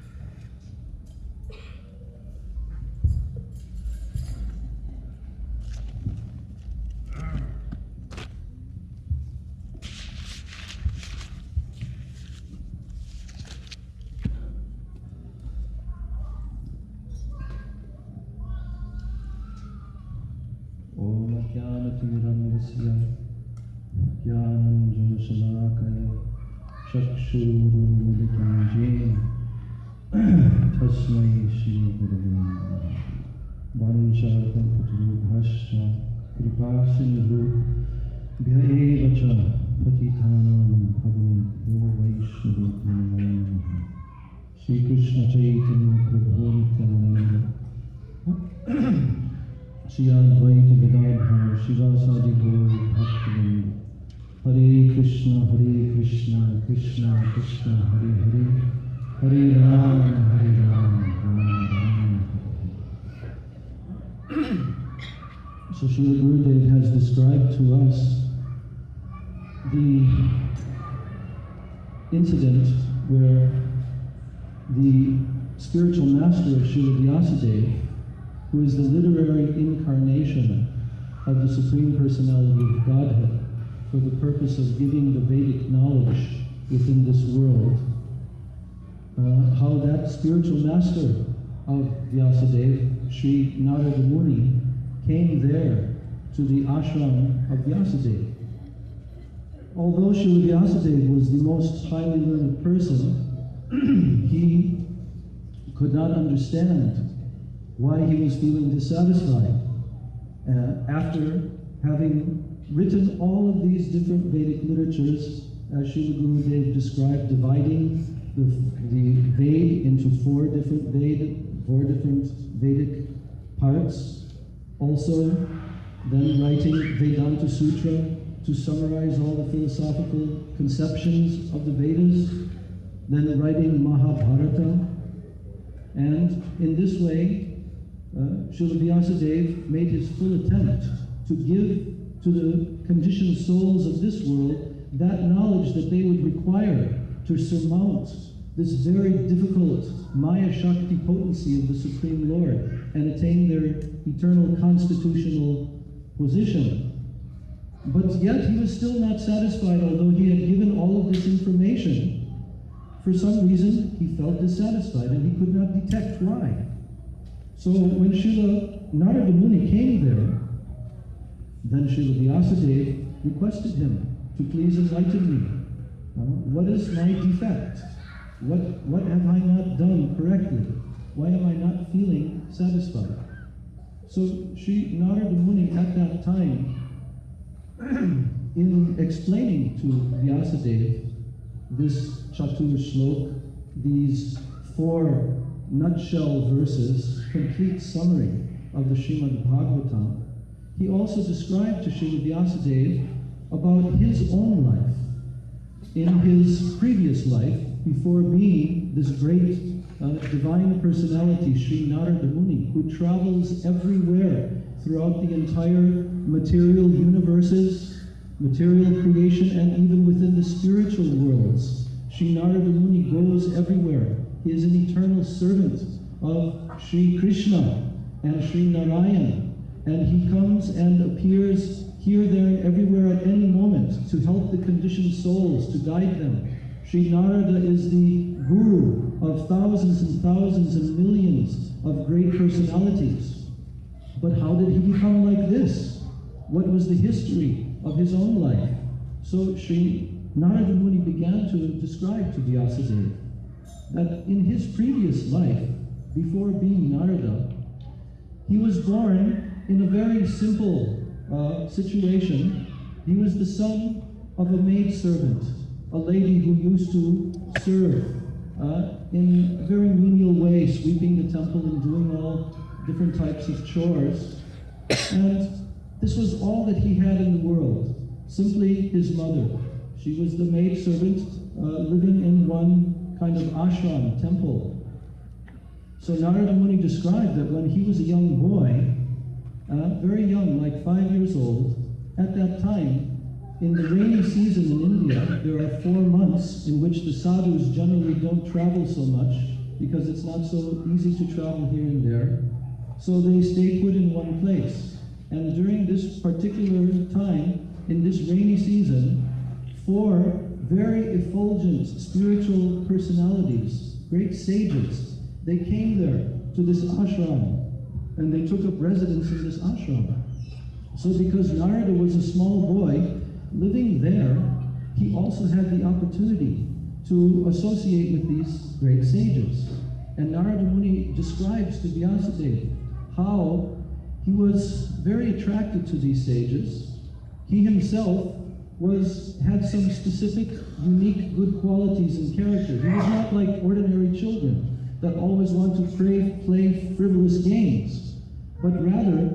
Om Jnanatimirandasya Jnananjanasalakaya Chakshurunmilitam Jena Tasmai Shri Gurave Namaha Vanchakalpatarubhascha Kripasindhu Bhyaevacha Patitanam Bhavanebhyo Vaishnavebhyo Namo Namaha Sri Krishna Chaitanya Prabhu Nityananda Shri Advaita Gadadhar Shivasadi Gaur Bhaktivinoda Hare Krishna Hare Krishna Krishna Krishna Hare Hare Hare Rama Hare Rama Rama Rama Hare Hare. So Srila Gurudev has described to us the incident where the spiritual master of Srila Vyasadeva, who is the literary incarnation of the Supreme Personality of Godhead for the purpose of giving the Vedic knowledge within this world, uh, how that spiritual master of Vyasadeva, Sri Narada Muni, came there to the ashram of Vyasadeva. Although Srila Vyasadeva was the most highly learned person, he could not understand why he was feeling dissatisfied uh, after having written all of these different Vedic literatures, as Srila Gurudev described, dividing the, the Ved into four different Ved, four different Vedic parts. Also, then writing Vedanta Sutra to summarize all the philosophical conceptions of the Vedas, then writing Mahabharata, and in this way, Uh, Srila Vyasadeva made his full attempt to give to the conditioned souls of this world that knowledge that they would require to surmount this very difficult Maya Shakti potency of the Supreme Lord and attain their eternal constitutional position. But yet he was still not satisfied, although he had given all of this information. For some reason, he felt dissatisfied and he could not detect why. So when Srila Narada Muni came there, then Srila Vyasadeva requested him to please enlighten me. Uh, what is my defect? What, what have I not done correctly? Why am I not feeling satisfied? So Sri Narada Muni at that time, in explaining to Vyasadeva this Chatur Shlok, these four nutshell verses, complete summary of the Srimad Bhagavatam, he also described to Srila Vyasadeva about his own life. In his previous life, before being this great uh, divine personality, Sri Narada Muni, who travels everywhere throughout the entire material universes, material creation, and even within the spiritual worlds, Sri Narada Muni goes everywhere. He is an eternal servant of Sri Krishna and Sri Narayana, and he comes and appears here, there, and everywhere at any moment to help the conditioned souls, to guide them. Sri Narada is the guru of thousands and thousands and millions of great personalities. But how did he become like this? What was the history of his own life? So Sri Narada Muni began to describe to Vyasadeva that in his previous life, before being Narada, he was born in a very simple uh, situation. He was the son of a maidservant, a lady who used to serve uh, in a very menial way, sweeping the temple and doing all different types of chores. And this was all that he had in the world, simply his mother. She was the maidservant uh, living in one kind of ashram, temple. So Narada Muni described that when he was a young boy, uh, very young, like five years old, at that time, in the rainy season in India, there are four months in which the sadhus generally don't travel so much because it's not so easy to travel here and there. So they stay put in one place. And during this particular time, in this rainy season, four very effulgent spiritual personalities, great sages, they came there to this ashram, and they took up residence in this ashram. So because Narada was a small boy living there, he also had the opportunity to associate with these great sages. And Narada Muni describes to Vyasadeva how he was very attracted to these sages. He himself was had some specific, unique, good qualities and character. He was not like ordinary children that always want to play, play frivolous games, but rather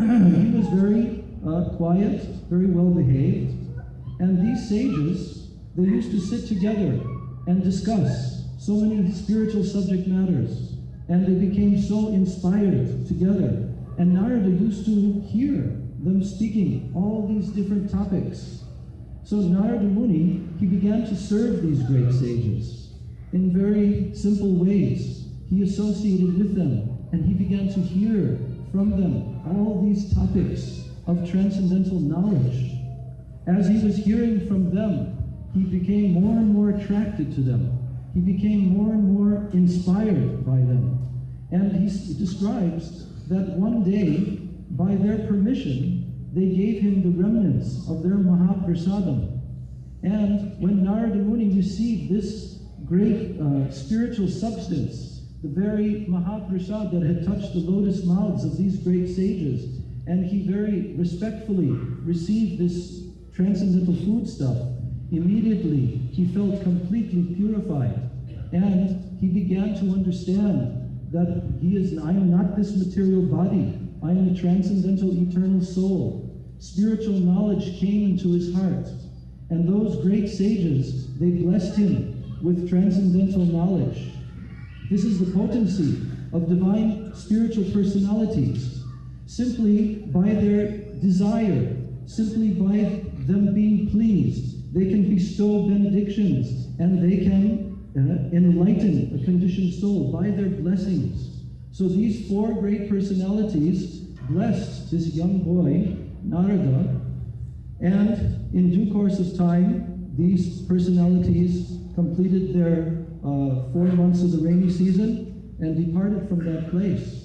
he was very uh, quiet, very well behaved. And these sages, they used to sit together and discuss so many spiritual subject matters, and they became so inspired together. And Narada used to hear them speaking all these different topics. So Narada Muni, he began to serve these great sages in very simple ways. He associated with them, and he began to hear from them all these topics of transcendental knowledge. As he was hearing from them, he became more and more attracted to them. He became more and more inspired by them. And he describes that one day, by their permission, they gave him the remnants of their Mahaprasadam. And when Narada Muni received this great uh, spiritual substance, the very Mahaprasad that had touched the lotus mouths of these great sages, and he very respectfully received this transcendental foodstuff, immediately he felt completely purified, and he began to understand that he is, I am not this material body, I am a transcendental eternal soul. Spiritual knowledge came into his heart, and those great sages, they blessed him with transcendental knowledge. This is the potency of divine spiritual personalities. Simply by their desire, simply by them being pleased, they can bestow benedictions, and they can uh, enlighten a conditioned soul by their blessings. So these four great personalities blessed this young boy, Narada, and in due course of time, these personalities completed their uh, four months of the rainy season and departed from that place.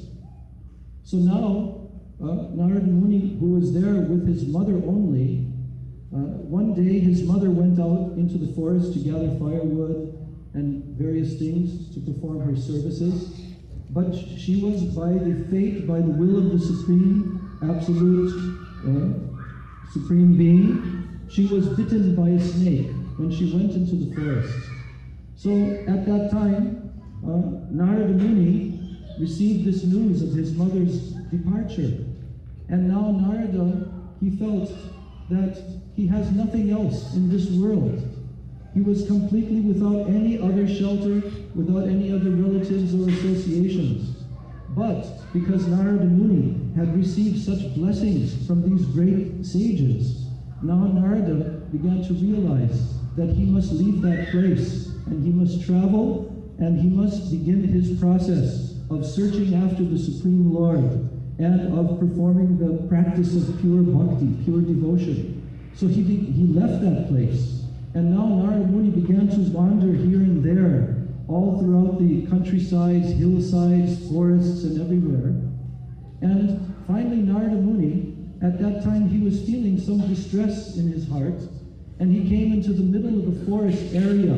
So now, uh, Narada Muni, who was there with his mother only, uh, one day his mother went out into the forest to gather firewood and various things to perform her services. But she was, by the fate, by the will of the Supreme, Absolute, uh, Supreme Being, she was bitten by a snake. when she went into the forest. So at that time, uh, Narada Muni received this news of his mother's departure. And now Narada, he felt that he has nothing else in this world. He was completely without any other shelter, without any other relatives or associations. But because Narada Muni had received such blessings from these great sages, now Narada began to realize that he must leave that place and he must travel and he must begin his process of searching after the Supreme Lord and of performing the practice of pure bhakti, pure devotion. So he, be, he left that place. And now Narada Muni began to wander here and there, all throughout the countrysides, hillsides, forests, and everywhere. And finally Narada Muni, at that time he was feeling some distress in his heart, and he came into the middle of the forest area.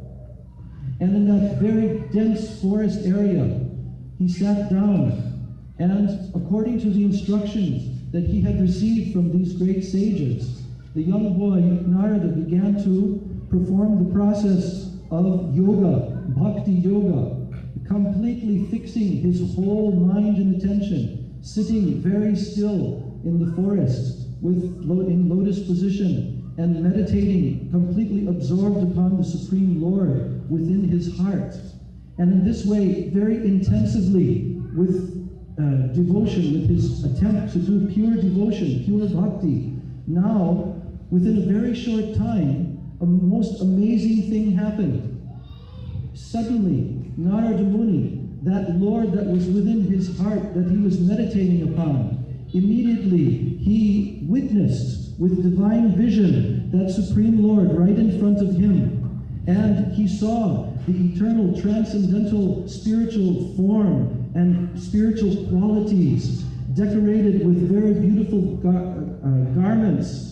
And in that very dense forest area, he sat down, and according to the instructions that he had received from these great sages, the young boy, Narada, began to perform the process of yoga, bhakti yoga, completely fixing his whole mind and attention, sitting very still in the forest with in lotus position and meditating, completely absorbed upon the Supreme Lord within his heart. And in this way, very intensively, with uh, devotion, with his attempt to do pure devotion, pure bhakti, now, within a very short time, a most amazing thing happened. Suddenly, Narada Muni, that Lord that was within his heart that he was meditating upon, immediately he witnessed with divine vision that Supreme Lord right in front of him. And he saw the eternal, transcendental, spiritual form and spiritual qualities decorated with very beautiful gar uh, garments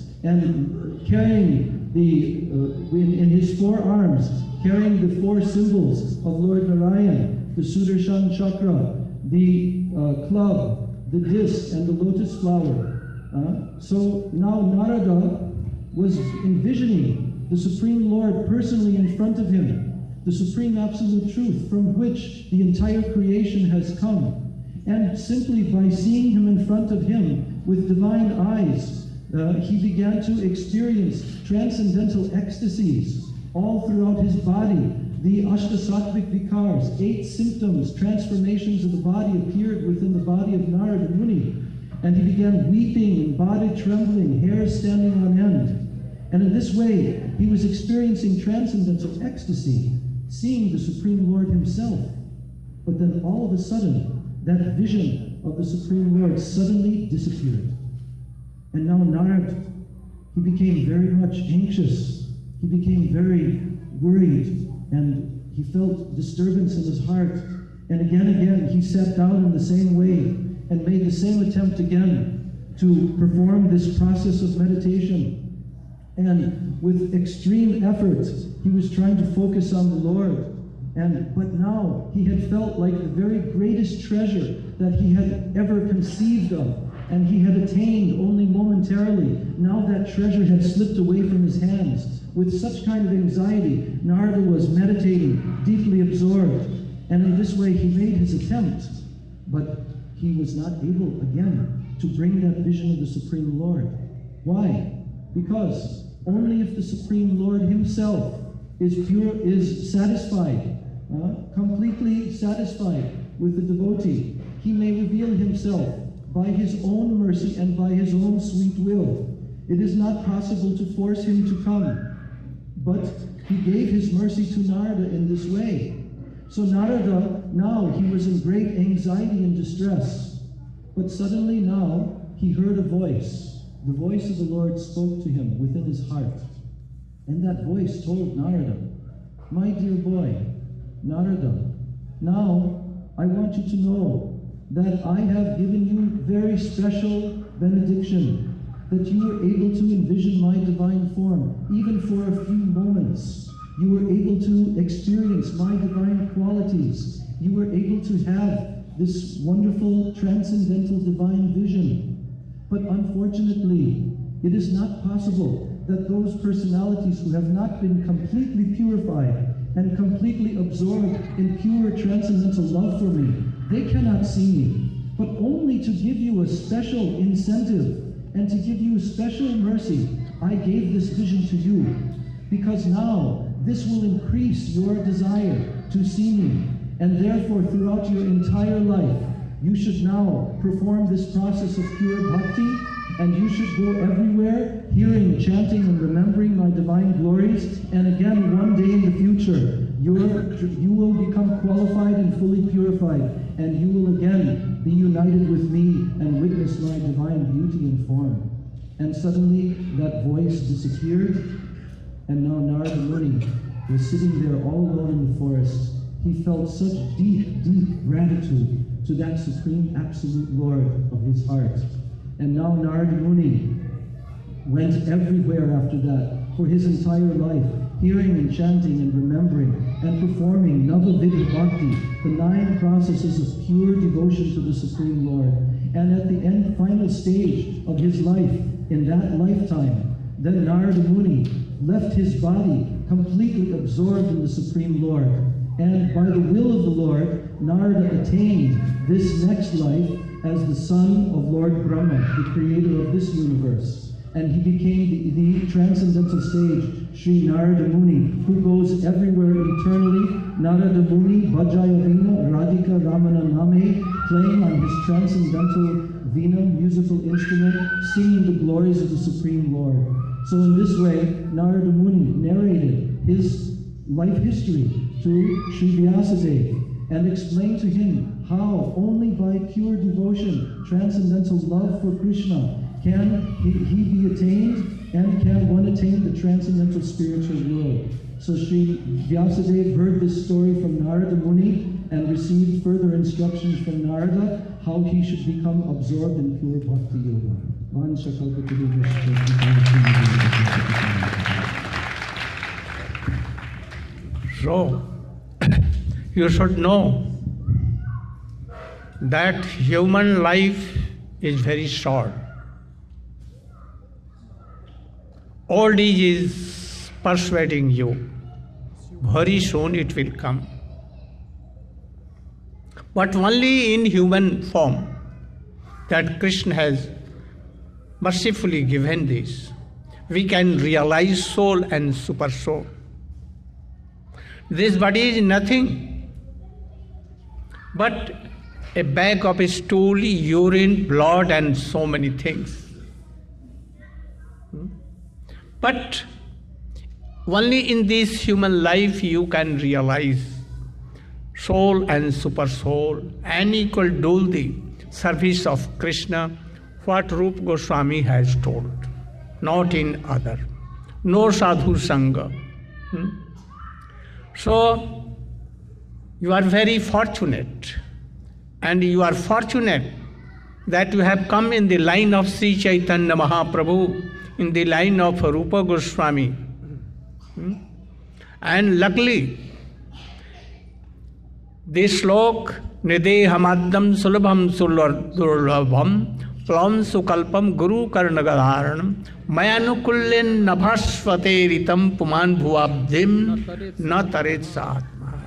and carrying the, uh, in, in his forearms, carrying the four symbols of Lord Narayan, the Sudarshan Chakra, the uh, club, the disc, and the lotus flower. Uh, so now Narada was envisioning the Supreme Lord personally in front of him, the Supreme Absolute Truth from which the entire creation has come. And simply by seeing him in front of him with divine eyes, Uh, he began to experience transcendental ecstasies all throughout his body. The Ashtasattvic Vikars, eight symptoms, transformations of the body appeared within the body of Narada Muni. And he began weeping and body trembling, hair standing on end. And in this way, he was experiencing transcendental ecstasy, seeing the Supreme Lord himself. But then all of a sudden, that vision of the Supreme Lord suddenly disappeared. And now Narada, he became very much anxious. He became very worried, and he felt disturbance in his heart. And again and again, he sat down in the same way and made the same attempt again to perform this process of meditation. And with extreme effort, he was trying to focus on the Lord. And but now he had felt like the very greatest treasure that he had ever conceived of, and he had attained only momentarily. Now that treasure had slipped away from his hands. With such kind of anxiety, Narada was meditating, deeply absorbed. And in this way, he made his attempt. But he was not able, again, to bring that vision of the Supreme Lord. Why? Because only if the Supreme Lord himself is pure, is satisfied, uh, completely satisfied with the devotee, he may reveal himself by his own mercy and by his own sweet will. It is not possible to force him to come, but he gave his mercy to Narada in this way. So Narada, now he was in great anxiety and distress, but suddenly now he heard a voice. The voice of the Lord spoke to him within his heart. And that voice told Narada, "My dear boy, Narada, now I want you to know that I have given you very special benediction, that you were able to envision my divine form, even for a few moments. You were able to experience my divine qualities. You were able to have this wonderful, transcendental divine vision. But unfortunately, it is not possible that those personalities who have not been completely purified and completely absorbed in pure transcendental love for me, they cannot see me, but only to give you a special incentive and to give you special mercy, I gave this vision to you, because now this will increase your desire to see me, and therefore throughout your entire life, you should now perform this process of pure bhakti, and you should go everywhere, hearing, chanting, and remembering my divine glories, and again, one day in the future, you're, you will become qualified and fully purified, and you will again be united with me and witness my divine beauty and form. And suddenly, that voice disappeared, and now Narada Muni was sitting there all alone in the forest. He felt such deep, deep gratitude to that supreme absolute Lord of his heart. And now Narada Muni went everywhere after that for his entire life, hearing and chanting and remembering and performing Navavidhi Bhakti, the nine processes of pure devotion to the Supreme Lord. And at the end, final stage of his life, in that lifetime, then Narada Muni left his body completely absorbed in the Supreme Lord. And by the will of the Lord, Narada attained this next life as the son of Lord Brahma, the creator of this universe. And he became the, the transcendental sage, Sri Narada Muni, who goes everywhere eternally. Narada Muni, Bhajaya Vina, Radhika Ramana Name, playing on his transcendental Vina musical instrument, singing the glories of the Supreme Lord. So in this way, Narada Muni narrated his life history to Sri Vyasadeva and explained to him how only by pure devotion, transcendental love for Krishna, can he, he be attained and can one attain the transcendental spiritual world. So Sri Vyasadeva heard this story from Narada Muni and received further instructions from Narada how he should become absorbed in pure bhakti yoga. So, you should know that human life is very short. Old age is persuading you. Very soon it will come. But only in human form that Krishna has mercifully given this, we can realize soul and super soul. This body is nothing but a bag of stool, urine, blood, and so many things. But only in this human life you can realize soul and super soul, and equal do the service of Krishna, what Rupa Goswami has told, not in other. No sadhu sangha. Hmm? So, you are very fortunate, and you are fortunate that you have come in the line of Sri Chaitanya Mahaprabhu, in the line of Rupa Goswami. Hmm? And luckily, this slok, Nidehamaddam sulabham sulardurlabham plam sukalpam guru karnagadaranam mayanukullen nabhasvateritam puman bhuvabdim na taret saatma.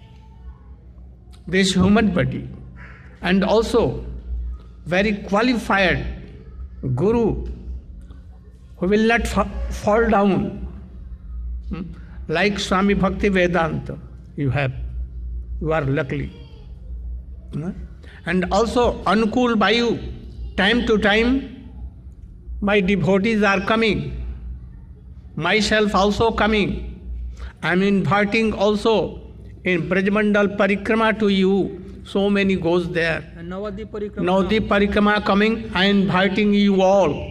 This human body, and also very qualified guru who will not fa- fall down, hmm? like Swami Bhakti Vedanta you have. You are lucky. And also Anukul Bayu, time to time my devotees are coming, myself also coming. I am inviting also in Brajmandal Parikrama to you, so many goes there. And Navadip Parikrama. Navadip Parikrama coming, I am inviting you all.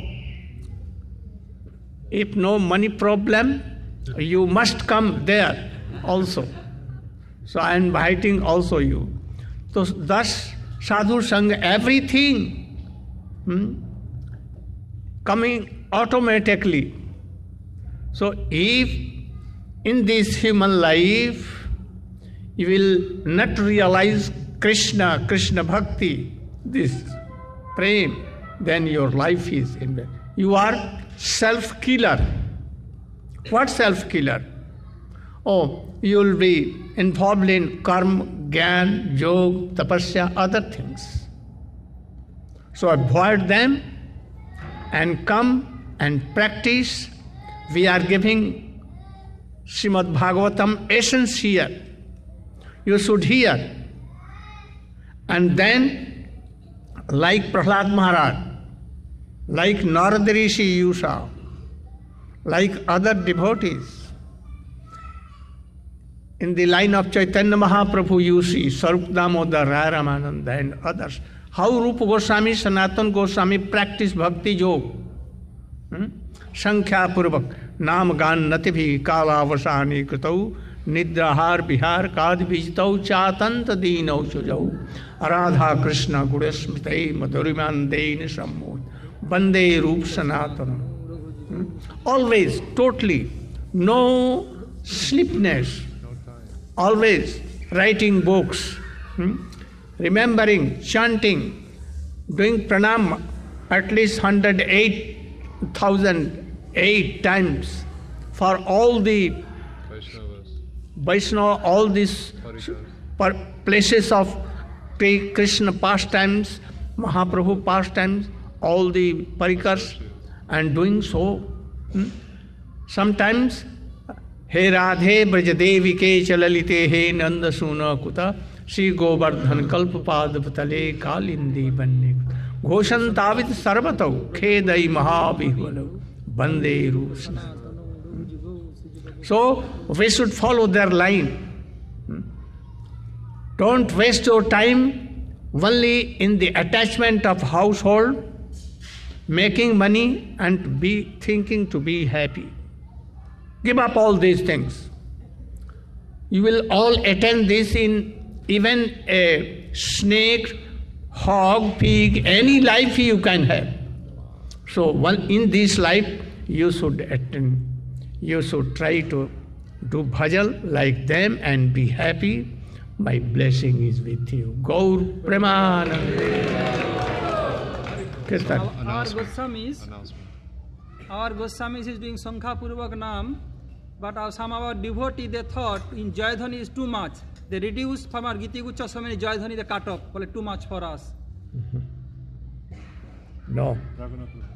If no money problem, you must come there also. So I am inviting also you. So thus sadhu sangha, everything hmm, coming automatically. So if in this human life you will not realize Krishna, Krishna Bhakti, this prem, then your life is in vain. You are self-killer. What self-killer? Oh, you will be involved in karma, gyan, yoga, tapasya, other things. So avoid them and come and practice. We are giving Srimad Bhagavatam essence here. You should hear. And then, like Prahlad Maharaj, like Narada Rishi Yusha, like other devotees, in the line of Chaitanya Mahaprabhu you see, Sarup Damodar, Raya Ramananda and others, how Rupa Goswami, Sanatana Goswami practice bhakti yoga. Hmm? Sankhya Purvak, Nam Gan Natibhi, Kala Vasani Kritau, Nidrahar Bihar, Kad Bijtau, Chatanta Dino Chujau, Radha Krishna Gurasmitei, Madhuriman Dein Sammo, Bande Rup Sanatana. Hmm? Always, totally, no sleepiness, always writing books, hmm? remembering, chanting, doing pranam at least one hundred eight thousand eight times for all the Vaishnava, all these places of Krishna pastimes, Mahaprabhu pastimes, all the parikars, and doing so. Hmm? Sometimes, He Radhe Brajadevi ke chalalite he nanda suna kuta Shri Govardhan kalpapad patale kalindi banne Ghoshantavid sarvatau khedai mahabihvalau bande rusna. So, we should follow their line. Don't waste your time only in the attachment of household, making money and be thinking to be happy. Give up all these things. You will all attain this in even a snake, hog, pig, any life you can have. So one in this life you should attain, you should try to do bhajan like them and be happy. My blessing is with you. Gaur Premanande. Our, our Goswamis, our Goswamis is doing Sankha Purvak Nam, but our, some of our devotees, they thought in Jayadhani is too much. They reduced from our Giti Gucha so many Jayadhani they cut off, well, too much for us. No.